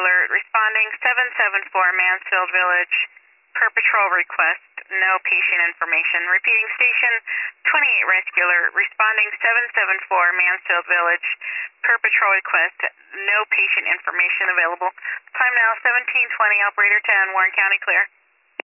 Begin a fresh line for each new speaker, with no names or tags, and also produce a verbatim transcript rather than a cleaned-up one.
Alert, responding seven seven four Mansfield Village, per patrol request, no patient information. Repeating station twenty-eight Rescue Alert, responding seven seven four Mansfield Village, per patrol request, no patient information available. Time now seventeen twenty, operator ten, Warren County clear.